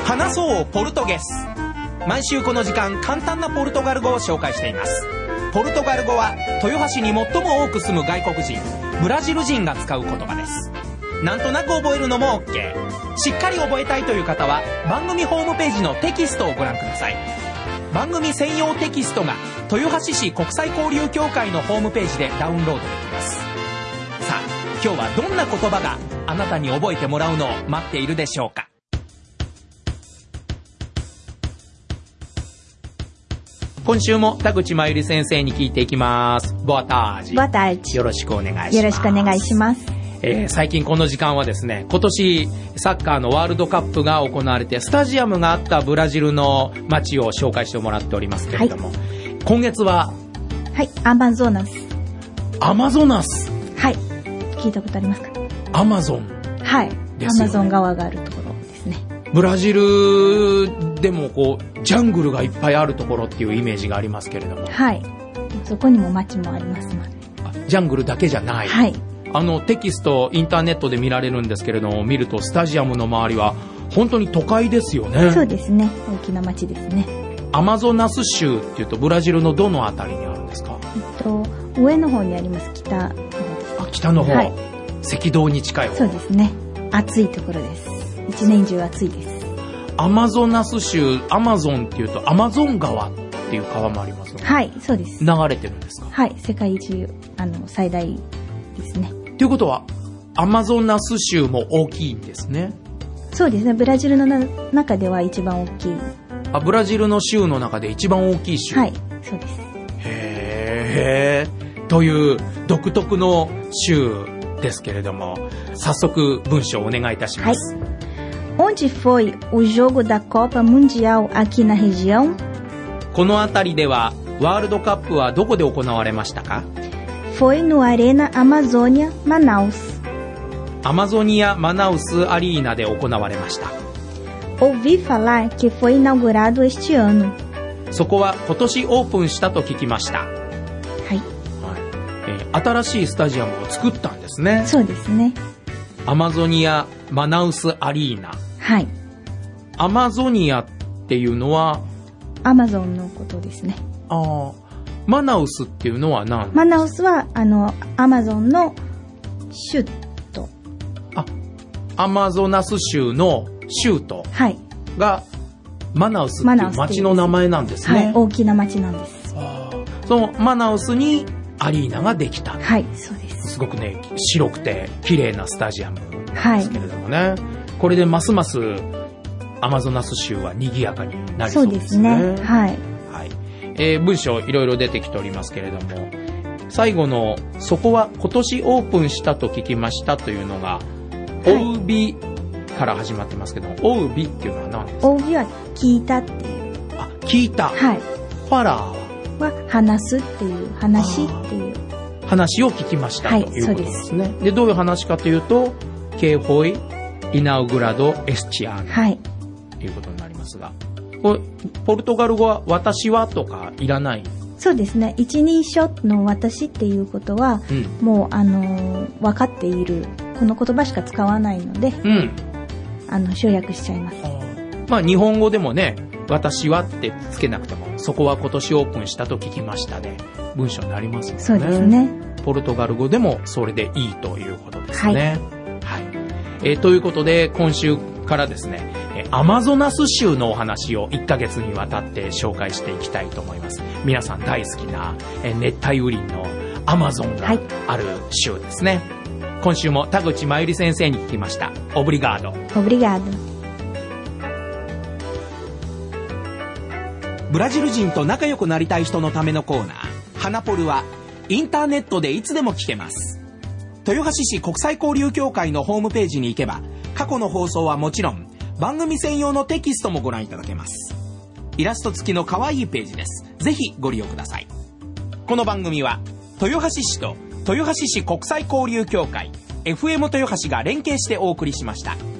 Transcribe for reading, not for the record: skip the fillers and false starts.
話そうポルトゲス。毎週この時間、簡単なポルトガル語を紹介しています。ポルトガル語は豊橋に最も多く住む外国人、ブラジル人が使う言葉です。なんとなく覚えるのも OK。 しっかり覚えたいという方は番組ホームページのテキストをご覧ください。番組専用テキストが豊橋市国際交流協会のホームページでダウンロードできます。さあ、今日はどんな言葉があなたに覚えてもらうのを待っているでしょうか。今週も田口真由里先生に聞いていきます。Boa tarde。 Boa tarde。 よろしくお願いします。 よろしくお願いします。 最近この時間はですね、今年サッカーのワールドカップが行われてスタジアムがあったブラジルの街を紹介してもらっておりますけれども、はい、今月はアマゾナス。 アマゾナス。 はい。聞いたことありますか？ アマゾン。 はい。 ですよね。 アマゾン川があるところですね。 ブラジルでもこうジャングルがいっぱいあるところっていうイメージがありますけれども、 はい。そこにも街もありますので。 ジャングルだけじゃない。 はい。 テキストインターネットで見られるんですけれども、見るとスタジアムの周りは本当に都会ですよね。 そうですね。大きな街ですね。 アマゾナス州っていうとブラジルのどのあたりにあるんですか？ 上の方にあります。北の方です。 北の方。はい。赤道に近い方。 そうですね。暑いところです。一年中暑いです。 アマゾナス州、アマゾンっていうとアマゾン川っていう川もありますよね。 はい、そうです。 流れてるんですか？ はい、世界一最大ですね。 ということはアマゾナス州も大きいんですね。 そうですね。ブラジルの中では一番大きい。 ブラジルの州の中で一番大きい州。 はい、そうです。 へー。という独特の州ですけれども、早速文章をお願いいたします。 はい。Onde foi o jogo da Copa Mundial aqui na região? この辺りではワールドカップはどこで行われましたか？ Foi no Arena Amazônia, Manaus. アマゾニア・マナウスアリーナで行われました。 Ouvi falar que foi inaugurado este ano. そこは今年オープンしたと聞きました。はい。新しいスタジアムを作ったんですね。 そうですね。 アマゾニア・マナウスアリーナ。 はい。 アマゾニアっていうのはアマゾンのことですね。 マナウスっていうのは何？ マナウスはアマゾンの州都。 アマゾナス州の州都がマナウスっていう町の名前なんですね。 はい、大きな町なんです。 そのマナウスにアリーナができた。 はい、そうです。 すごくね、白くて綺麗なスタジアムなんですけれどもね。はい、これでますますアマゾナス州は賑やかになりそうですね。そうですね。はい。はい。文章いろいろ出てきておりますけれども、最後のそこは今年オープンしたと聞きましたというのが、オウビから始まってますけども、オウビっていうのは何ですか？オウビは聞いたっていう。 聞いた。 はい。 ファラーは話すっていう、話っていう。 話を聞きました、はい、ということですね。で、どういう話かというと、ケホイ、イナウグラド、エスチアーナ。はい。ということになりますが、これポルトガル語は私はとかいらない？ そうですね。一人称の私っていうことは、もう分かっているこの言葉しか使わないので、省略しちゃいます。 まあ日本語でもね、私はってつけなくても、そこは今年オープンしたと聞きましたで、文章になりますよね。 そうですね。 ポルトガル語でもそれでいいということですね。はい。ということで今週からですね、アマゾナス州のお話を1ヶ月にわたって紹介していきたいと思います。皆さん大好きな熱帯雨林のアマゾンがある州ですね。はい、今週も田口真由里先生に聞きました。オブリガード。 オブリガード。 ブラジル人と仲良くなりたい人のためのコーナー、ハナポルはインターネットでいつでも聞けます。豊橋市国際交流協会のホームページに行けば、過去の放送はもちろん番組専用のテキストもご覧いただけます。イラスト付きの可愛いページです。ぜひご利用ください。この番組は豊橋市と豊橋市国際交流協会 FM 豊橋が連携してお送りしました。